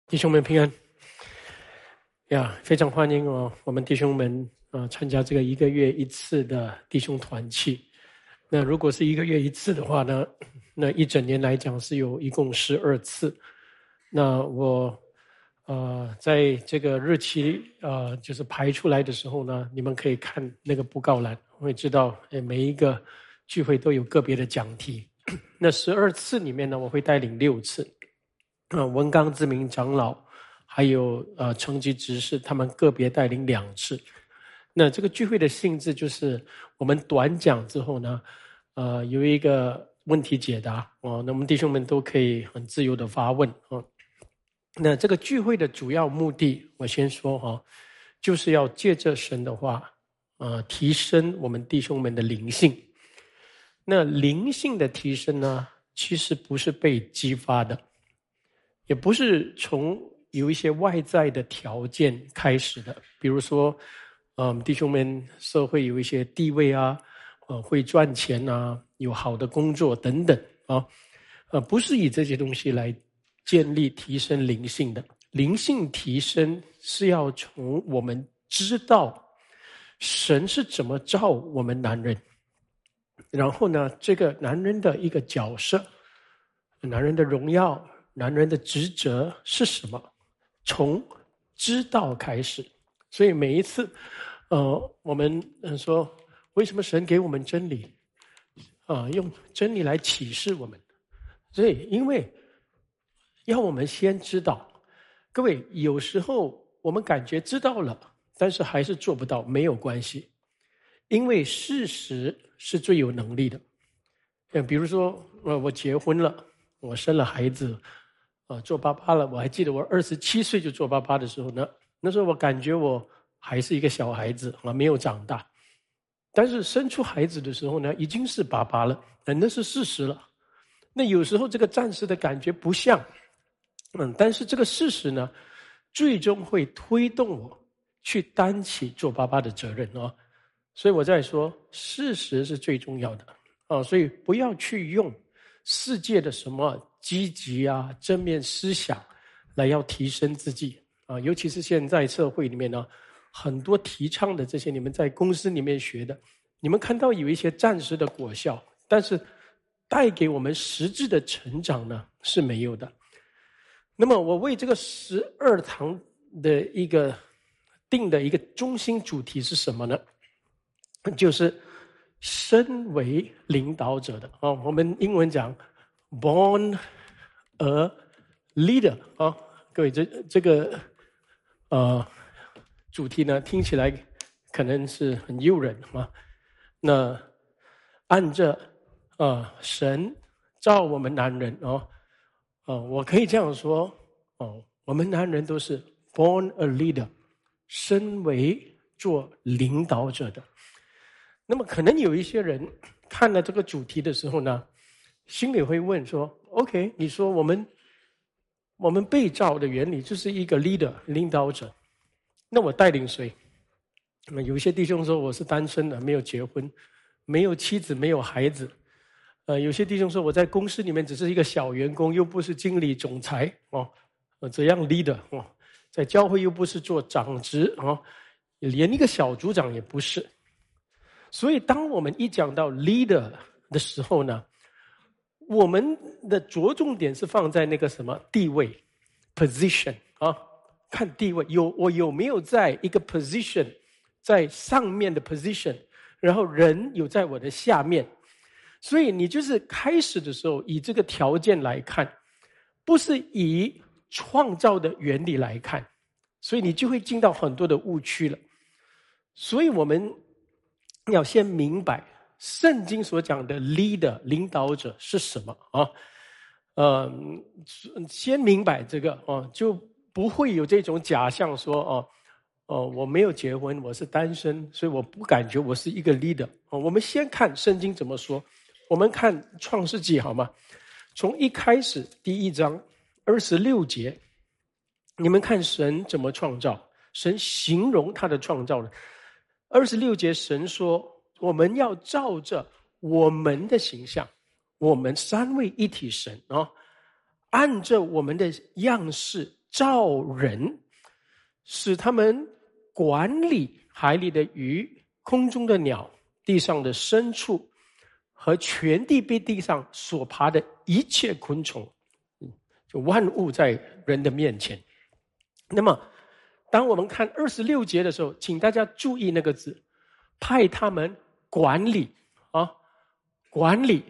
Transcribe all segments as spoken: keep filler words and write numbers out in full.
弟兄们平安呀！非常欢迎哦，我们弟兄们啊、呃、参加这个一个月一次的弟兄团契。那如果是一个月一次的话呢，那一整年来讲是有一共十二次。那我呃在这个日期呃就是排出来的时候呢，你们可以看那个布告栏，会知道诶每一个聚会都有个别的讲题。那十二次里面呢，我会带领六次。呃，文刚之明长老还有呃成吉执事，他们个别带领两次。那这个聚会的性质就是我们短讲之后呢，呃，有一个问题解答哦，那我们弟兄们都可以很自由的发问哦。那这个聚会的主要目的，我先说哈、哦，就是要借着神的话，呃，提升我们弟兄们的灵性。那灵性的提升呢，其实不是被激发的。也不是从有一些外在的条件开始的，比如说，嗯，弟兄们社会有一些地位啊，呃，会赚钱啊，有好的工作等等啊，呃，不是以这些东西来建立提升灵性的。灵性提升是要从我们知道神是怎么造我们男人，然后呢，这个男人的一个角色，男人的荣耀。男人的职责是什么？从知道开始。所以每一次，呃，我们说，为什么神给我们真理？啊、呃，用真理来启示我们。所以，因为要我们先知道。各位，有时候我们感觉知道了，但是还是做不到，没有关系，因为事实是最有能力的。呃，比如说，呃，我结婚了，我生了孩子。啊，做爸爸了，我还记得我二十七岁就做爸爸的时候呢，那时候我感觉我还是一个小孩子啊，没有长大。但是生出孩子的时候呢，已经是爸爸了，那是事实了。那有时候这个暂时的感觉不像，嗯，但是这个事实呢，最终会推动我去担起做爸爸的责任啊。所以我在说，事实是最重要的啊，所以不要去用世界的什么积极啊正面思想来要提升自己啊，尤其是现在社会里面呢，很多提倡的这些你们在公司里面学的，你们看到有一些暂时的果效，但是带给我们实质的成长呢是没有的。那么我为这个十二堂的一个定的一个中心主题是什么呢？就是身为领导者的啊，我们英文讲 born a leader 啊，各位这这个呃主题呢听起来可能是很诱人啊。那按着啊、呃、神造我们男人哦，哦、呃，我可以这样说哦，我们男人都是 born a leader， 身为做领导者的。那么可能有一些人看了这个主题的时候呢，心里会问说 OK， 你说我们我们被造的原理就是一个 leader 领导者，那我带领谁？那么有一些弟兄说我是单身的，没有结婚，没有妻子，没有孩子。呃，有些弟兄说我在公司里面只是一个小员工，又不是经理总裁哦，呃，这样 leader 哦，在教会又不是做长职哦，连一个小组长也不是。所以当我们一讲到 leader 的时候呢，我们的着重点是放在那个什么地位 position 啊，看地位，有我有没有在一个 position， 在上面的 position， 然后人有在我的下面。所以你就是开始的时候以这个条件来看，不是以创造的原理来看，所以你就会进到很多的误区了。所以我们要先明白圣经所讲的 leader 领导者是什么啊？呃，先明白这个哦，就不会有这种假象说哦，哦，我没有结婚，我是单身，所以我不感觉我是一个 leader。哦，我们先看圣经怎么说，我们看创世纪好吗？从一开始第一章二十六节，你们看神怎么创造，神形容他的创造的。二十六节神说，我们要照着我们的形象，我们三位一体神啊、哦，按着我们的样式造人，使他们管理海里的鱼、空中的鸟、地上的牲畜和全地被地上所爬的一切昆虫，就万物在人的面前。那么当我们看二十六节的时候，请大家注意那个字，派他们管理啊，管理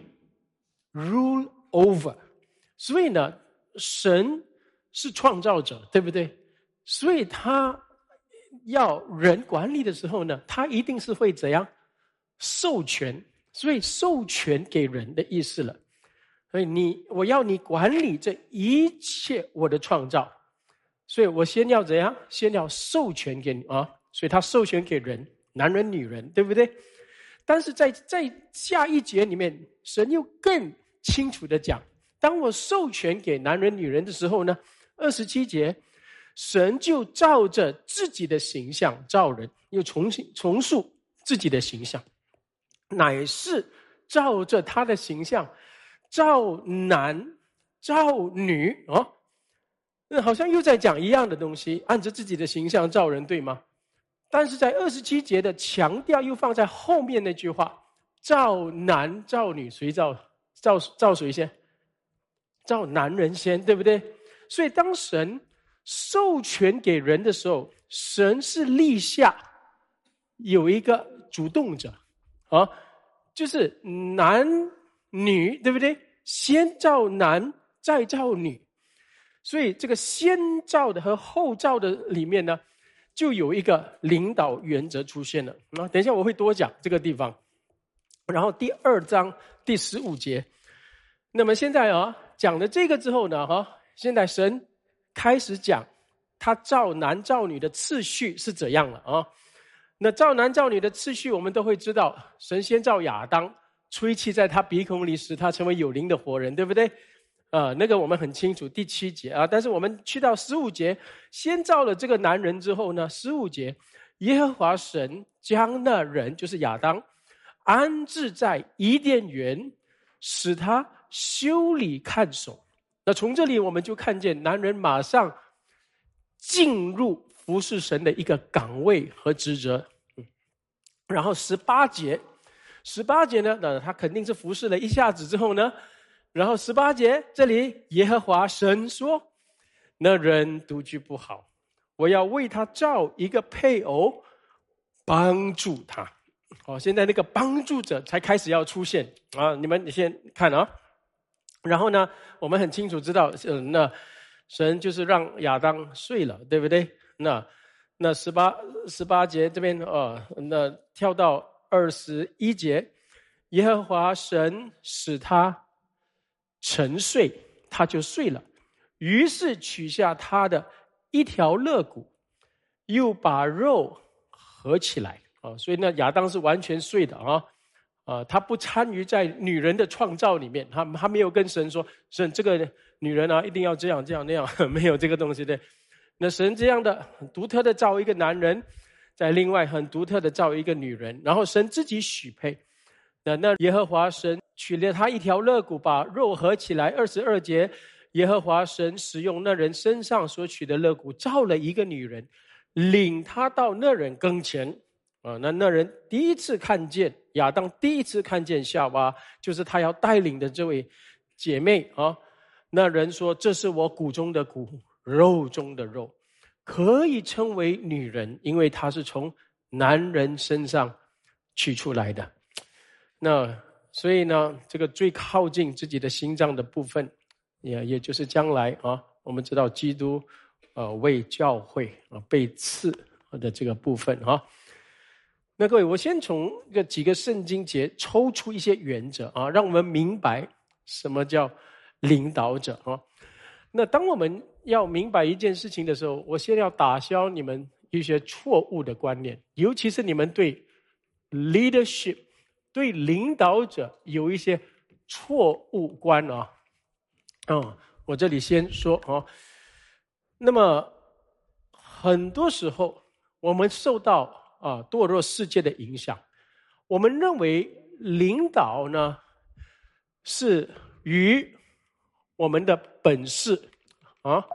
rule over。 所以呢，神是创造者，对不对？所以他要人管理的时候呢，他一定是会怎样授权，所以授权给人的意思了。所以你我要你管理这一切我的创造，所以我先要怎样？先要授权给你啊！所以他授权给人，男人、女人，对不对？但是在在下一节里面，神又更清楚的讲，当我授权给男人、女人的时候呢，二十七节，神就照着自己的形象造人，又重新重塑自己的形象，乃是照着他的形象造男造女哦。那好像又在讲一样的东西，按着自己的形象造人，对吗？但是在二十七节的强调又放在后面那句话，造男造女，谁造造造谁先？造男人先，对不对？所以当神授权给人的时候，神是立下有一个主动者啊，就是男女，对不对？先造男再造女。所以这个先造的和后造的里面呢，就有一个领导原则出现了。那等一下我会多讲这个地方。然后第二章第十五节，那么现在啊讲了这个之后呢，哈，现在神开始讲他造男造女的次序是怎样了啊？那造男造女的次序我们都会知道，神先造亚当，吹气在他鼻孔里，使他成为有灵的活人，对不对？啊、呃，那个我们很清楚，第七节啊，但是我们去到十五节，先造了这个男人之后呢，十五节，耶和华神将那人就是亚当安置在伊甸园，使他修理看守。那从这里我们就看见男人马上进入服侍神的一个岗位和职责。嗯、然后十八节，十八节呢，那他肯定是服侍了一下子之后呢。然后十八节这里耶和华神说，那人独居不好，我要为他造一个配偶帮助他。好，现在那个帮助者才开始要出现啊！你们你先看啊。然后呢，我们很清楚知道，呃、那神就是让亚当睡了，对不对？那那十八十八节这边啊，那跳到二十一节，耶和华神使他沉睡，他就睡了，于是取下他的一条肋骨，又把肉合起来啊。所以呢，亚当是完全睡的啊，啊，他不参与在女人的创造里面，他他没有跟神说，神这个女人啊一定要这样这样那样，没有这个东西的。那神这样的很独特的造一个男人，在另外很独特的造一个女人，然后神自己许配。那那耶和华神取了他一条肋骨，把肉合起来。二十二节，耶和华神使用那人身上所取的肋骨，造了一个女人，领他到那人跟前。啊，那那人第一次看见亚当，第一次看见夏娃，就是他要带领的这位姐妹啊。那人说：“这是我骨中的骨，肉中的肉，可以称为女人，因为她是从男人身上取出来的。”那所以呢，这个最靠近自己的心脏的部分，也也就是将来啊，我们知道基督呃为教会啊被赐的这个部分啊。那各位，我先从这几个圣经节抽出一些原则啊，让我们明白什么叫领导者啊。那当我们要明白一件事情的时候，我先要打消你们一些错误的观念，尤其是你们对 leadership 对领导者有一些错误观啊。嗯，我这里先说啊。那么很多时候我们受到啊，堕落世界的影响，我们认为领导呢是与我们的本事啊，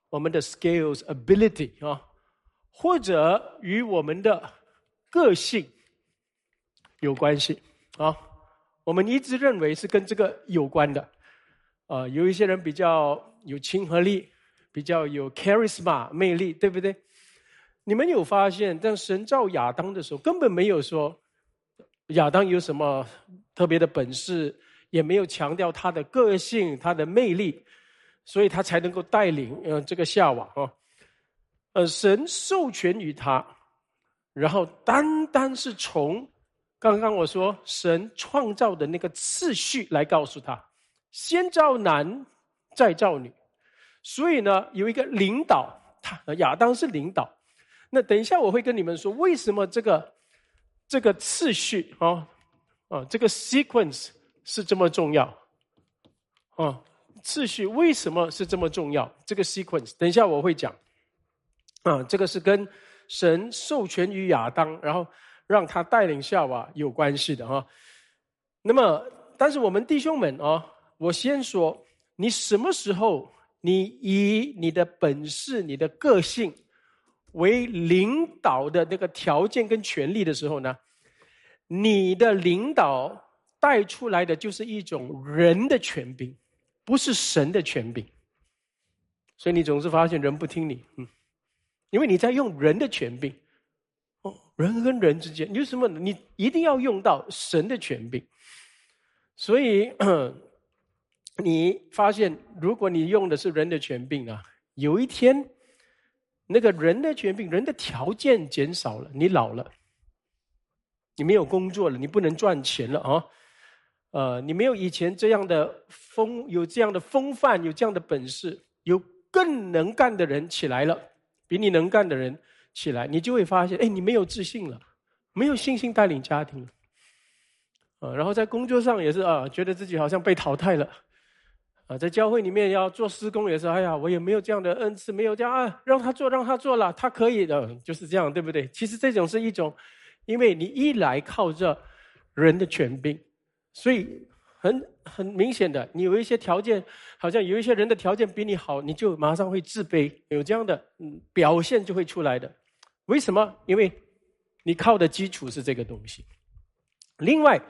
我们的 skills ability 啊，或者与我们的个性有关系啊。我们一直认为是跟这个有关的。呃，有一些人比较有亲和力，比较有 charisma 魅力，对不对？你们有发现，当神造亚当的时候，根本没有说亚当有什么特别的本事，也没有强调他的个性、他的魅力，所以他才能够带领呃这个夏娃啊。呃，神授权于他，然后单单是从刚刚我说神创造的那个次序来告诉他，先造男，再造女。所以呢，有一个领导，他亚当是领导。那等一下我会跟你们说，为什么这个这个次序啊啊这个 sequence 是这么重要啊？次序为什么是这么重要？这个 sequence 等一下我会讲啊，这个是跟神授权于亚当，然后让他带领夏娃有关系的哈。那么，但是我们弟兄们啊，我先说，你什么时候你以你的本事、你的个性为领导的那个条件跟权利的时候呢，你的领导带出来的就是一种人的权柄，不是神的权柄。所以你总是发现人不听你，嗯，因为你在用人的权柄。哦，人跟人之间，你为什么你一定要用到神的权柄？所以你发现，如果你用的是人的权柄啊，有一天那个人的权柄，人的条件减少了，你老了，你没有工作了，你不能赚钱了啊，呃，你没有以前这样的风，有这样的风范，有这样的本事，有更能干的人起来了，比你能干的人起来，你就会发现，哎，你没有自信了，没有信心带领家庭了，啊，然后在工作上也是啊，觉得自己好像被淘汰了。啊，在教会里面要做施工也是，哎呀，我也没有这样的恩赐，没有这样啊，让他做，让他做了，他可以的，就是这样，对不对？其实这种是一种，因为你一来靠着人的权柄，所以很很明显的，你有一些条件，好像有一些人的条件比你好，你就马上会自卑，有这样的嗯表现就会出来的。为什么？因为你靠的基础是这个东西。另外，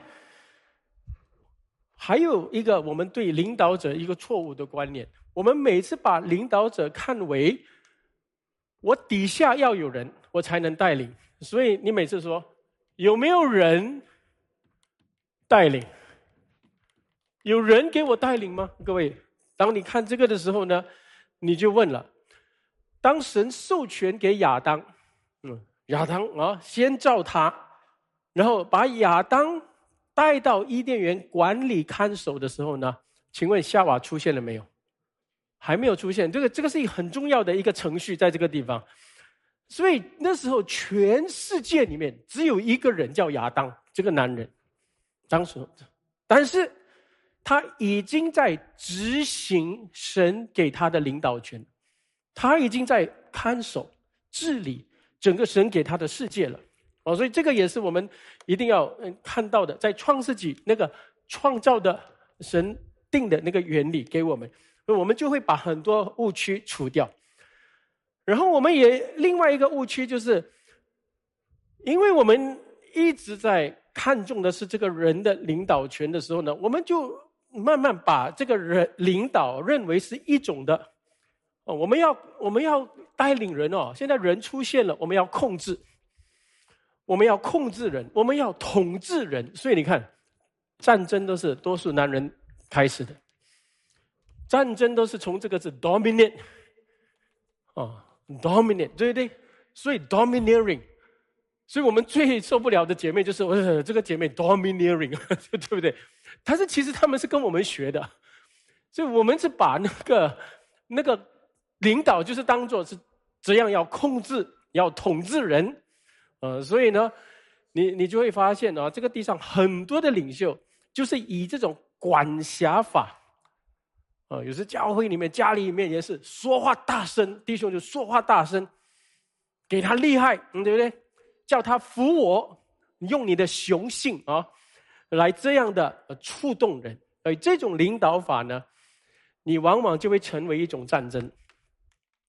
还有一个我们对领导者一个错误的观念，我们每次把领导者看为我底下要有人我才能带领，所以你每次说有没有人带领？有人给我带领吗？各位，当你看这个的时候呢，你就问了，当神授权给亚当，嗯，亚当啊，先造他，然后把亚当带到伊甸园管理看守的时候呢，请问夏娃出现了没有？还没有出现。这个这个是一个很重要的一个程序，在这个地方。所以那时候全世界里面只有一个人叫亚当，这个男人，当时，但是他已经在执行神给他的领导权，他已经在看守治理整个神给他的世界了。哦，所以这个也是我们一定要看到的，在创世纪那个创造的神定的那个原理给我们，所以我们就会把很多误区除掉。然后我们也另外一个误区就是，因为我们一直在看重的是这个人的领导权的时候呢，我们就慢慢把这个人领导认为是一种的，哦，我们要我们要带领人哦，现在人出现了，我们要控制。我们要控制人，我们要统治人，所以你看，战争都是多数男人开始的，战争都是从这个字 dominate 啊 dominate 对不对？所以 domineering， 所以我们最受不了的姐妹就是，呃，这个姐妹 domineering 对不对？但是其实他们是跟我们学的，所以我们是把那个那个领导就是当作是这样要控制，要统治人。呃，所以呢，你你就会发现啊，这个地上很多的领袖就是以这种管辖法，啊、呃，有时教会里面、家里面也是说话大声，弟兄就说话大声，给他厉害，嗯，对不对？叫他服我，用你的雄性啊，来这样的、呃、触动人。而这种领导法呢，你往往就会成为一种战争。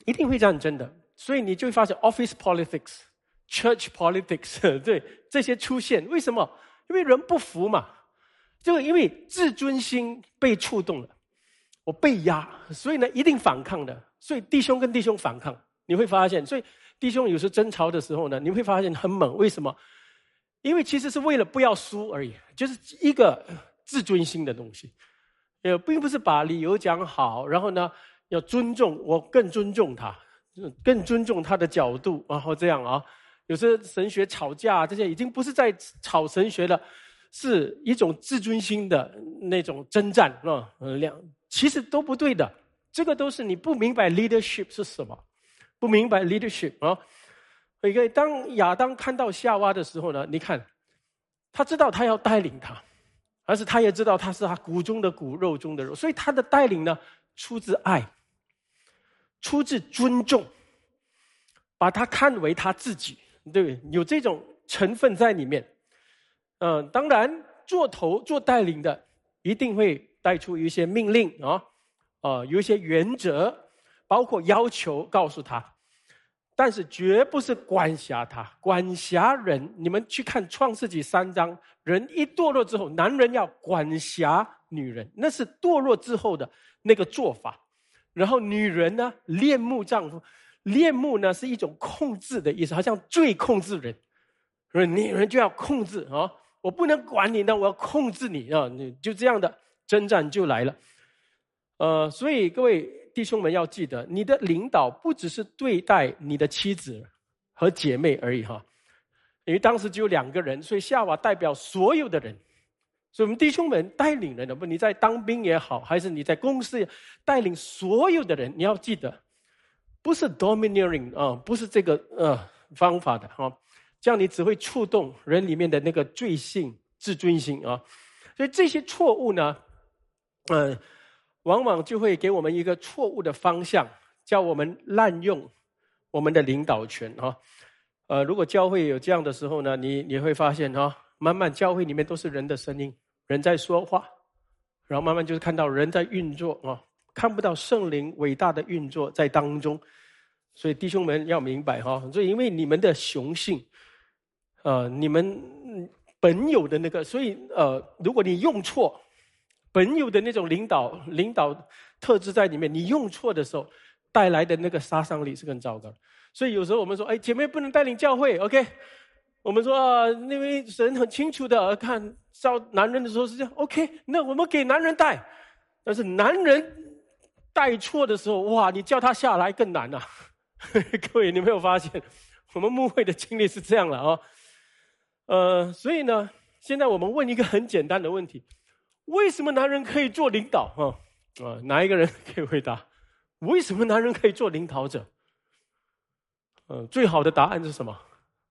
一定会战争的。所以你就会发现 office politics、church politics 对这些出现，为什么？因为人不服嘛，就因为自尊心被触动了，我被压，所以呢一定反抗的。所以弟兄跟弟兄反抗，你会发现，所以弟兄有时争吵的时候呢，你会发现很猛。为什么？因为其实是为了不要输而已，就是一个自尊心的东西，也并不是把理由讲好，然后呢要尊重我，更尊重他，更尊重他的角度，然后这样啊。有些神学吵架，这些已经不是在吵神学了，是一种自尊心的那种征战啊，两其实都不对的。这个都是你不明白 leadership 是什么，不明白 leadership 啊。所以当亚当看到夏娃的时候呢，你看，他知道他要带领他，而是他也知道他是他骨中的骨，肉中的肉，所以他的带领呢，出自爱，出自尊重，把他看为他自己，对不对？有这种成分在里面。嗯、呃，当然做头做带领的一定会带出一些命令啊，呃，有一些原则，包括要求告诉他，但是绝不是管辖他，管辖人。你们去看创世纪三章，人一堕落之后，男人要管辖女人，那是堕落之后的那个做法。然后女人呢，恋慕丈夫，恋慕呢是一种控制的意思，好像最控制人，所以女人就要控制啊，我不能管你，那我要控制你啊，你就这样的征战就来了。呃，所以各位弟兄们要记得，你的领导不只是对待你的妻子和姐妹而已哈，因为当时只有两个人，所以夏娃代表所有的人。所以我们弟兄们带领人的，不，你在当兵也好，还是你在公司带领所有的人，你要记得，不是 domineering 啊、呃，不是这个呃方法的哈、哦，这样你只会触动人里面的那个罪性、自尊心啊。所以这些错误呢，嗯、呃。往往就会给我们一个错误的方向，叫我们滥用我们的领导权啊。呃，如果教会有这样的时候呢，你你会发现啊，慢慢教会里面都是人的声音，人在说话，然后慢慢就是看到人在运作啊，看不到圣灵伟大的运作在当中。所以弟兄们要明白哈，所以因为你们的雄性，呃，你们本有的那个，所以呃，如果你用错。本有的那种领导领导特质在里面，你用错的时候带来的那个杀伤力是更糟糕的。所以有时候我们说，哎，姐妹不能带领教会 OK， 我们说啊，因为神很清楚的看招男人的时候是这样 OK， 那我们给男人带。但是男人带错的时候，哇，你叫他下来更难啊。各位你没有发现我们牧会的经历是这样了啊、哦？呃，所以呢，现在我们问一个很简单的问题，为什么男人可以做领导？啊、呃，哪一个人可以回答？为什么男人可以做领导者？呃，最好的答案是什么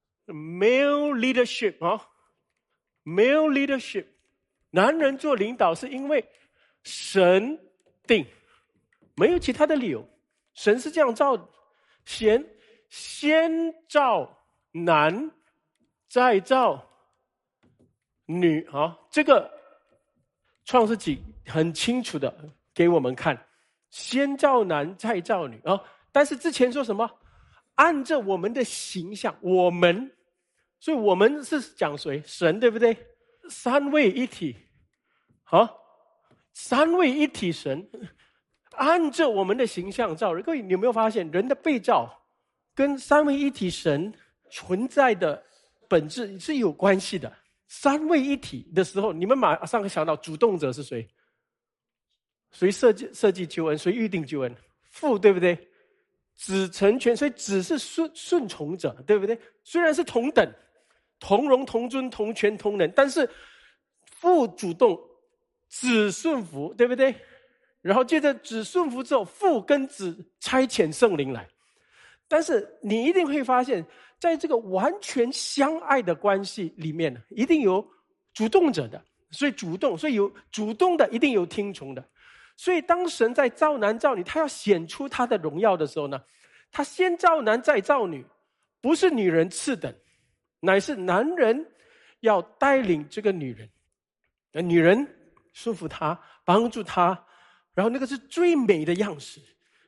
？Male leadership 啊 ，male leadership， 男人做领导是因为神定，没有其他的理由。神是这样造的，先先造男，再造女啊，这个。创世纪很清楚的给我们看，先造男再造女啊、哦！但是之前说什么？按照我们的形象，我们，所以我们是讲谁？神，对不对？三位一体，好、啊，三位一体神，按照我们的形象造人。各位，你有没有发现，人的被造跟三位一体神存在的本质是有关系的？三位一体的时候，你们马上想到主动者是谁？谁设计设计救恩？谁预定救恩？父，对不对？子成全，所以子是顺顺从者，对不对？虽然是同等、同荣、同尊、同权、同能，但是父主动，子顺服，对不对？然后接着子顺服之后，父跟子差遣圣灵来。但是你一定会发现，在这个完全相爱的关系里面，一定有主动者的，所以主动，所以有主动的，一定有听从的。所以当神在造男造女，他要显出他的荣耀的时候呢，他先造男再造女，不是女人次等，乃是男人要带领这个女人，女人束缚他，帮助他，然后那个是最美的样式。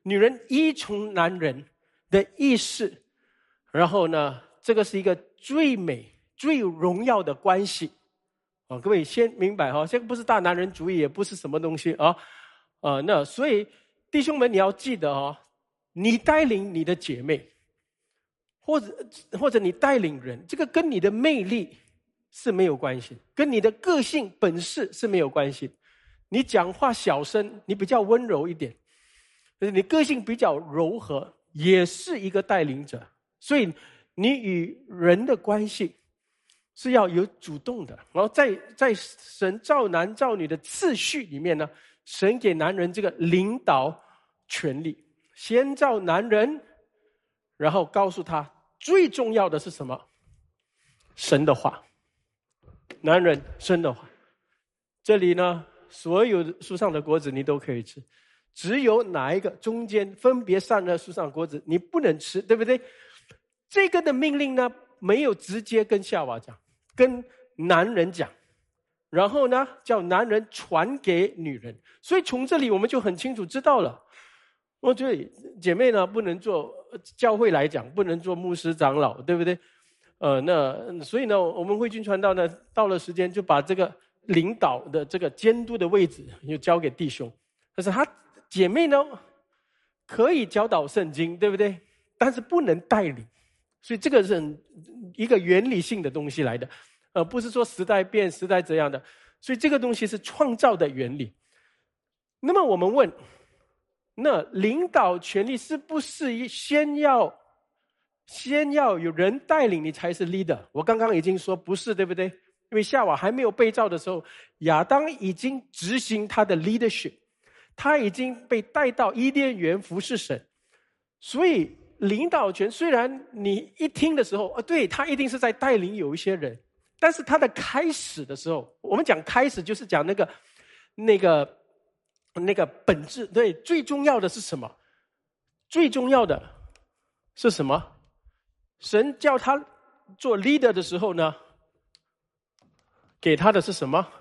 女人依从男人的意识，然后呢，这个是一个最美最荣耀的关系啊！各位先明白哈，这个不是大男人主义，也不是什么东西啊啊！那所以弟兄们，你要记得啊，你带领你的姐妹，或者或者你带领人，这个跟你的魅力是没有关系，跟你的个性本事是没有关系。你讲话小声，你比较温柔一点，你个性比较柔和，也是一个带领者。所以你与人的关系是要有主动的。然后在在神造男造女的次序里面呢，神给男人这个领导权利，先造男人，然后告诉他最重要的是什么？神的话。男人神的话。这里呢，所有树上的果子你都可以吃，只有哪一个中间分别善恶树上的果子你不能吃，对不对？这个的命令呢，没有直接跟夏娃讲，跟男人讲，然后呢，叫男人传给女人。所以从这里我们就很清楚知道了，我觉得姐妹呢，不能做教会来讲，不能做牧师长老，对不对？呃，那所以呢，我们慧君传道呢，到了时间就把这个领导的这个监督的位置就交给弟兄。但是他姐妹呢，可以教导圣经，对不对？但是不能带领。所以这个是一个原理性的东西来的，呃，不是说时代变时代这样的。所以这个东西是创造的原理。那么我们问，那领导权力是不是先要先要有人带领你才是 leader？ 我刚刚已经说不是，对不对？因为夏娃还没有被造的时候，亚当已经执行他的 leadership， 他已经被带到伊甸园服侍神。所以领导权虽然你一听的时候，对，他一定是在带领有一些人，但是他的开始的时候，我们讲开始就是讲那个那个那个本质，对，最重要的是什么？最重要的是什么？神叫他做 leader 的时候呢，给他的是什么？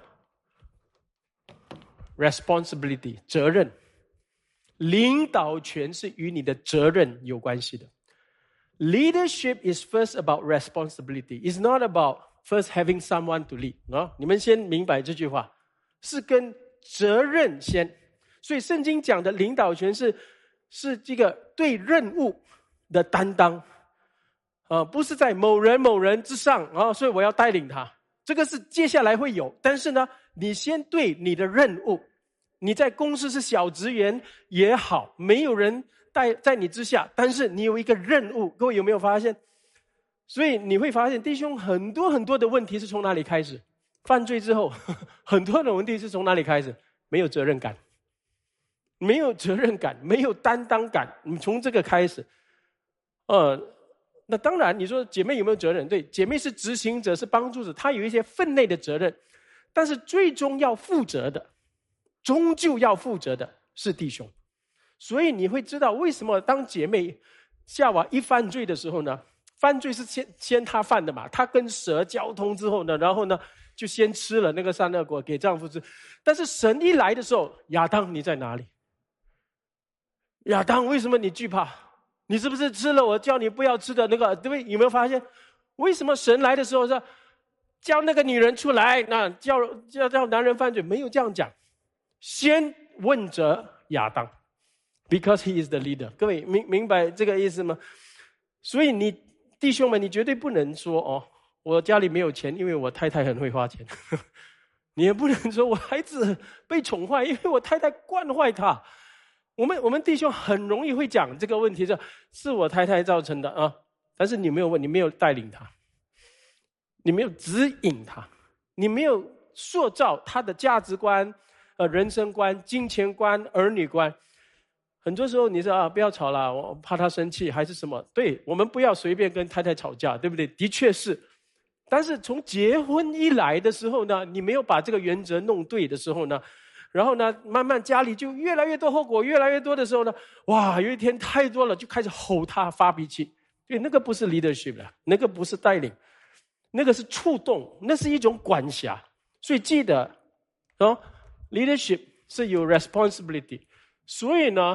responsibility， 责任。领导权是与你的责任有关系的。Leadership is first about responsibility. It's not about first having someone to lead. 啊，你们先明白这句话，是跟责任先。所以圣经讲的领导权是是这个对任务的担当，啊，不是在某人某人之上啊，所以我要带领他。这个是接下来会有，但是呢，你先对你的任务。你在公司是小职员也好，没有人带在你之下，但是你有一个任务。各位有没有发现？所以你会发现弟兄很多很多的问题是从哪里开始？犯罪之后呵呵很多的问题是从哪里开始？没有责任感，没有责任感，没有担当感，你从这个开始。呃，那当然你说姐妹有没有责任？对，姐妹是执行者，是帮助者，她有一些分内的责任，但是最终要负责的，终究要负责的是弟兄。所以你会知道为什么当姐妹夏娃一犯罪的时候呢，犯罪是先先她犯的嘛，她跟蛇交通之后呢，然后呢就先吃了那个善恶果给丈夫吃。但是神一来的时候，亚当你在哪里？亚当为什么你惧怕？你是不是吃了我叫你不要吃的那个，对不对？有没有发现为什么神来的时候说叫那个女人出来，那叫叫叫男人犯罪？没有这样讲，先问责亚当 because he is the leader。 各位明明白这个意思吗？所以你弟兄们，你绝对不能说哦，我家里没有钱，因为我太太很会花钱你也不能说我孩子被宠坏，因为我太太惯坏他。我们我们弟兄很容易会讲这个问题，是我太太造成的啊。但是你没有问，你没有带领他，你没有指引他，你没有塑造他的价值观、呃人生观、金钱观、儿女观。很多时候你说啊，不要吵了，我怕他生气还是什么？对，我们不要随便跟太太吵架，对不对？的确是。但是从结婚一来的时候呢，你没有把这个原则弄对的时候呢，然后呢，慢慢家里就越来越多后果，越来越多的时候呢，哇，有一天太多了，就开始吼他发脾气。对，那个不是 leadership 了，那个不是带领，那个是触动，那是一种管辖。所以记得哦 leadership 是有 responsibility。所以呢，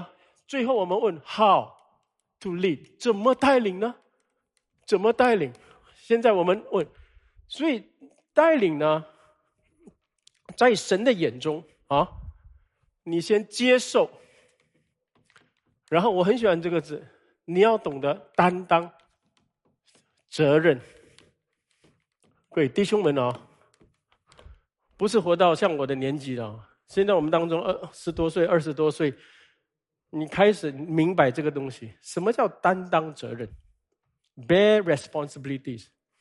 最后我们问 how to lead， 怎么带领呢？怎么带领？现在我们问，所以带领呢，在神的眼中啊，你先接受，然后我很喜欢这个字，你要懂得担当责任。各位弟兄们啊，不是活到像我的年纪了，现在我们当中二十多岁、二十多岁，你开始明白这个东西，什么叫担当责任 ？Bear responsibilities，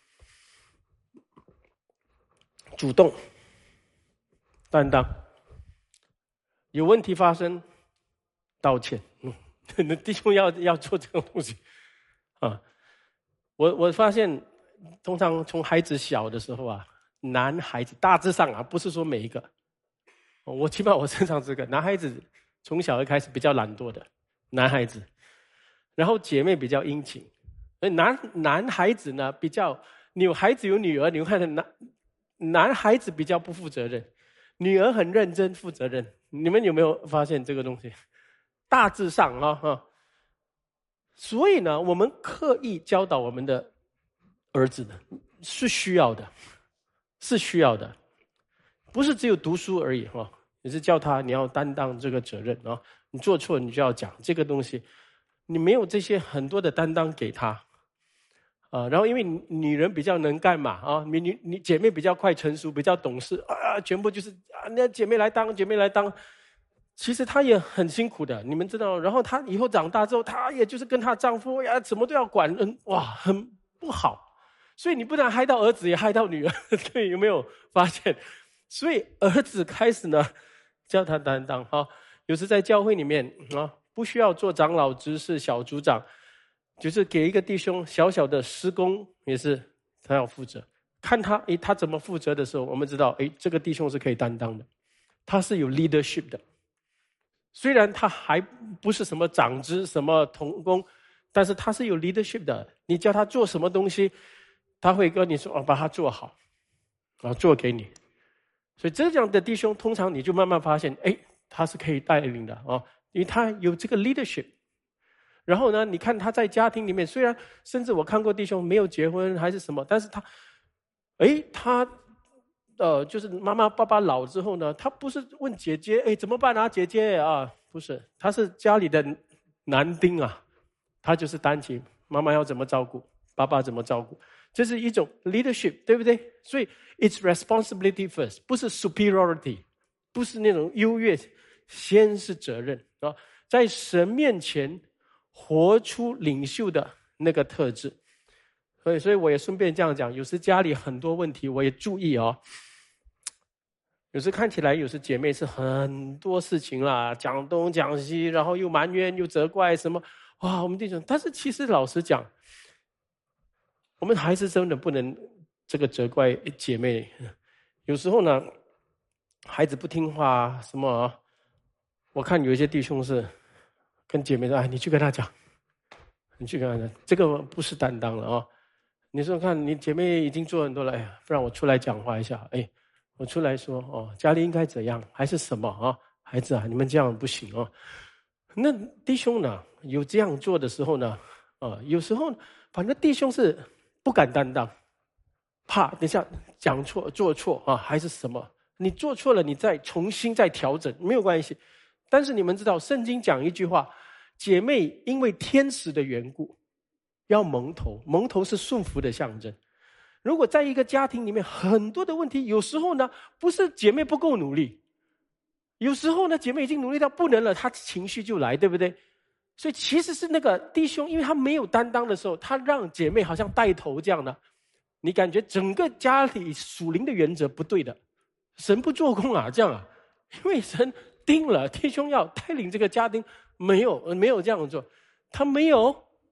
主动担当，有问题发生，道歉。嗯，弟兄要要做这个东西啊。我我发现，通常从孩子小的时候啊，男孩子大致上啊，不是说每一个，我起码我身上这个男孩子从小一开始比较懒惰的男孩子，然后姐妹比较殷勤，男男孩子呢比较，你有孩子有女儿，你会看到男男孩子比较不负责任，女儿很认真负责任。你们有没有发现这个东西？大致上啊哈，所以呢，我们刻意教导我们的儿子的是需要的，是需要的，不是只有读书而已哈，也是教他你要担当这个责任啊，你做错你就要讲这个东西，你没有这些很多的担当给他啊，然后因为女人比较能干嘛啊，你你你姐妹比较快成熟，比较懂事啊，全部就是啊，那姐妹来当，姐妹来当。其实她也很辛苦的，你们知道。然后她以后长大之后，她也就是跟她丈夫呀，什么都要管，嗯，哇，很不好。所以你不但害到儿子，也害到女儿，对，有没有发现？所以儿子开始呢，教他担当哈。有时在教会里面啊，不需要做长老、执事、小组长，就是给一个弟兄小小的施工，也是他要负责。看他，诶，他怎么负责的时候，我们知道，诶，这个弟兄是可以担当的，他是有 leadership 的。虽然他还不是什么长子什么同工，但是他是有 leadership 的。你叫他做什么东西，他会跟你说哦，把它做好，啊，做给你。所以这样的弟兄，通常你就慢慢发现，哎，他是可以带领的啊，因为他有这个 leadership。然后呢，你看他在家庭里面，虽然甚至我看过弟兄没有结婚还是什么，但是他，哎，他。呃，就是妈妈爸爸老之后呢，他不是问姐姐，哎，怎么办啊，姐姐啊，不是，他是家里的男丁啊，他就是担起妈妈要怎么照顾，爸爸怎么照顾，这是一种 leadership， 对不对？所以 it's responsibility first， 不是 superiority， 不是那种优越，先是责任啊，在神面前活出领袖的那个特质。所以，所以我也顺便这样讲，有时家里很多问题，我也注意哦。有时看起来，有时姐妹是很多事情啦，讲东讲西，然后又埋怨又责怪什么，哇，我们弟兄，但是其实老实讲，我们还是真的不能这个责怪姐妹。有时候呢，孩子不听话什么，我看有一些弟兄是跟姐妹说：“哎，你去跟他讲，你去跟他讲，这个不是担当了啊、哦。”你说看，你姐妹已经做很多了，哎呀，不然我出来讲话一下，哎。我出来说哦，家里应该怎样，还是什么啊？孩子啊，你们这样不行哦。那弟兄呢，有这样做的时候呢，啊，有时候反正弟兄是不敢担当，怕等一下讲错做错啊，还是什么？你做错了，你再重新再调整没有关系。但是你们知道，圣经讲一句话：姐妹因为天使的缘故，要蒙头，蒙头是顺服的象征。如果在一个家庭里面很多的问题，有时候呢不是姐妹不够努力，有时候呢姐妹已经努力到不能了，她情绪就来，对不对？所以其实是那个弟兄，因为他没有担当的时候，他让姐妹好像带头这样的，你感觉整个家里属灵的原则不对的，神不做工啊，这样啊，因为神定了弟兄要带领这个家庭，没有没有这样做，他没有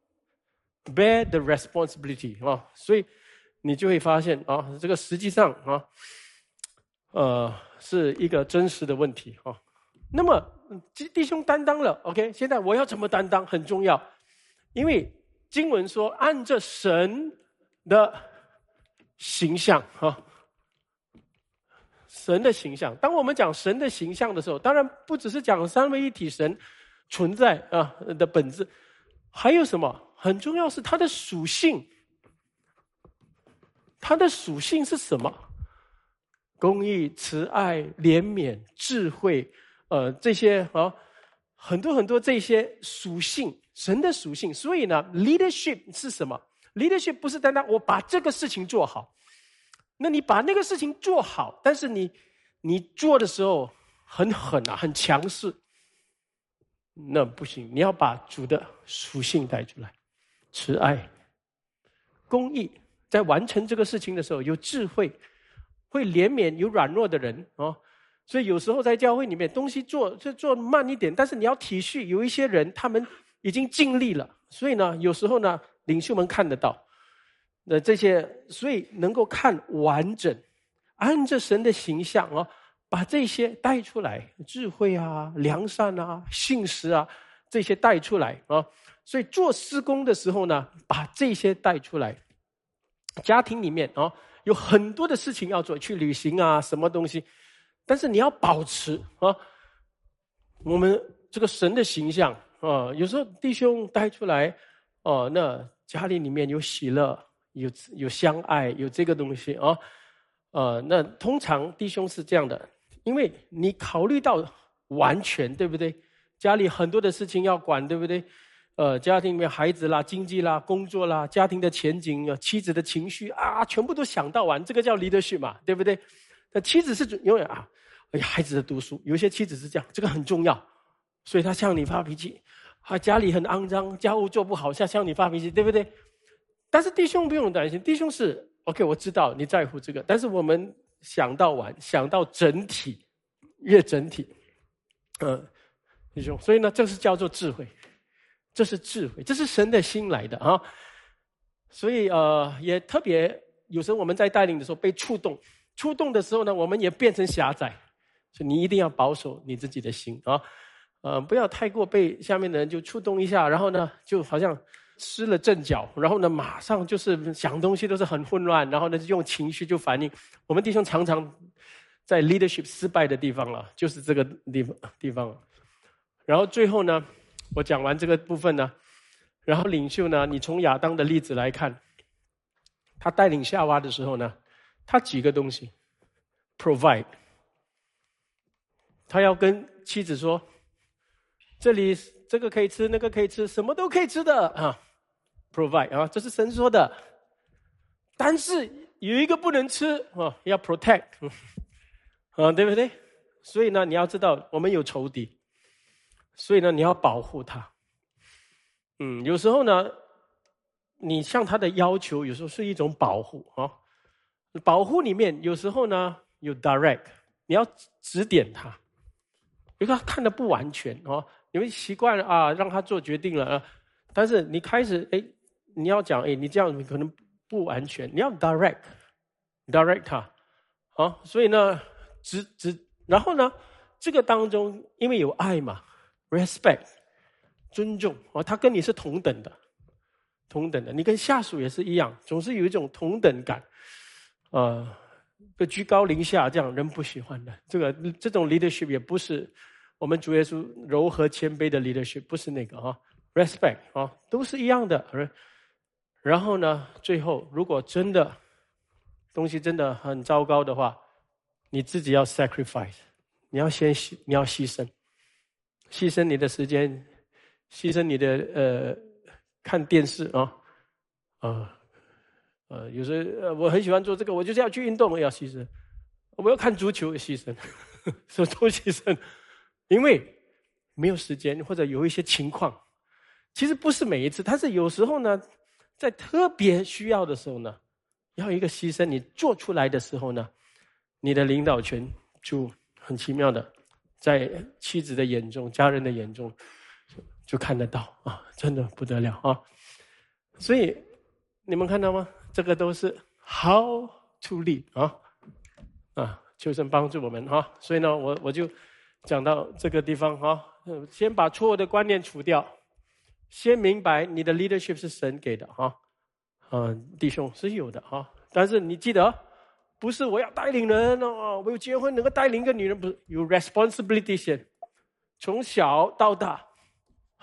bear the responsibility 啊，所以。你就会发现啊，这个实际上啊，呃，是一个真实的问题啊。那么弟兄担当了 ，OK， 现在我要怎么担当很重要，因为经文说按着神的形象啊，神的形象。当我们讲神的形象的时候，当然不只是讲三位一体神， 存在啊的本质。还有什么很重要是它的属性，它的属性是什么？公义、慈爱、怜悯、智慧，呃，这些啊，很多很多这些属性，神的属性。所以呢 ，leadership 是什么 ？leadership 不是单单我把这个事情做好，那你把那个事情做好，但是你你做的时候很狠啊，很强势，那不行。你要把主的属性带出来，慈爱、公义，在完成这个事情的时候有智慧。会怜悯有软弱的人哦，所以有时候在教会里面东西做就做慢一点，但是你要体恤有一些人他们已经尽力了，所以呢有时候呢领袖们看得到那这些，所以能够看完整，按着神的形象哦，把这些带出来，智慧啊、良善啊、信实啊这些带出来啊。所以做施工的时候呢，把这些带出来。家庭里面哦。有很多的事情要做，去旅行啊，什么东西，但是你要保持啊，我们这个神的形象啊。有时候弟兄带出来哦，那家里里面有喜乐，有有相爱，有这个东西啊，呃，那通常弟兄是这样的，因为你考虑到完全，对不对？家里很多的事情要管，对不对？呃，家庭里面孩子啦、经济啦、工作啦、家庭的前景啊、妻子的情绪啊，全部都想到完，这个叫 leadership 嘛，对不对？那妻子是永远啊，哎呀，孩子的读书，有些妻子是这样，这个很重要，所以他向你发脾气啊，家里很肮脏，家务做不好，下向你发脾气，对不对？但是弟兄不用担心，弟兄是 OK， 我知道你在乎这个，但是我们想到完，想到整体，越整体，呃，弟兄，所以呢，这是叫做智慧。这是智慧，这是神的心来的啊！所以呃，也特别有时候我们在带领的时候被触动，触动的时候呢，我们也变成狭窄，所以你一定要保守你自己的心啊，呃，不要太过被下面的人就触动一下，然后呢，就好像失了阵脚，然后呢，马上就是想东西都是很混乱，然后呢，就用情绪就反应。我们弟兄常常在 leadership 失败的地方了，就是这个地方地方。然后最后呢。我讲完这个部分呢，然后领袖呢，你从亚当的例子来看，他带领夏娃的时候呢，他几个东西 provide， 他要跟妻子说，这里这个可以吃，那个可以吃，什么都可以吃的啊 ，provide 啊，这是神说的，但是有一个不能吃啊，要 protect 啊，对不对？所以呢，你要知道我们有仇敌。所以呢，你要保护他。嗯，有时候呢，你向他的要求，有时候是一种保护啊。保护里面有时候呢有 direct， 你要指点他，因为他看得不完全哦，你们习惯了啊，让他做决定了啊。但是你开始哎，你要讲哎，你这样可能不完全，你要 direct direct 他啊。所以呢，指指，然后呢，这个当中因为有爱嘛。respect 尊重哦，他跟你是同等的，同等的，你跟下属也是一样，总是有一种同等感，呃，被居高临下，这样人不喜欢的。这个这种 leadership 也不是我们主耶稣柔和谦卑的 leadership， 不是那个啊 ，respect 啊，都是一样的。然后呢，最后如果真的东西真的很糟糕的话，你自己要 sacrifice， 你要先你要牺牲。牺牲你的时间，牺牲你的呃看电视啊，啊呃有时候我很喜欢做这个，我就是要去运动，我要牺牲；我要看足球，牺牲，什么都牺牲，因为没有时间，或者有一些情况，其实不是每一次，但是有时候呢，在特别需要的时候呢，要一个牺牲，你做出来的时候呢，你的领导权就很奇妙的。在妻子的眼中，家人的眼中，就看得到啊，真的不得了啊！所以你们看到吗？这个都是 how to lead 啊啊，求神帮助我们啊！所以呢，我我就讲到这个地方啊，先把错误的观念除掉，先明白你的 leadership 是神给的啊，啊，弟兄是有的啊，但是你记得。不是我要带领人哦，我有结婚能够带领一个女人，不是有 responsibility 先，从小到大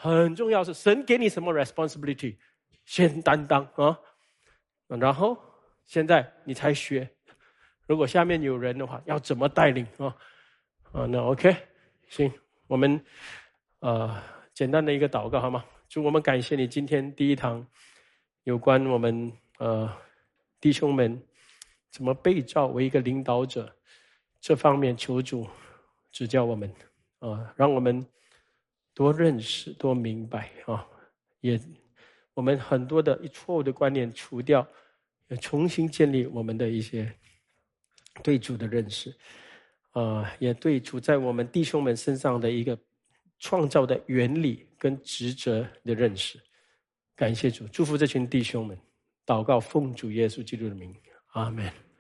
很重要是神给你什么 responsibility， 先担当啊，然后现在你才学。如果下面有人的话，要怎么带领啊？啊，那 OK， 行，我们呃简单的一个祷告好吗？主，我们感谢你今天第一堂有关我们呃弟兄们怎么被召为一个领导者这方面，求主指教我们啊、呃，让我们多认识、多明白啊，也我们很多的错误的观念除掉，也重新建立我们的一些对主的认识，呃，也对主在我们弟兄们身上的一个创造的原理跟职责的认识。感谢主，祝福这群弟兄们，祷告奉主耶稣基督的名，阿们。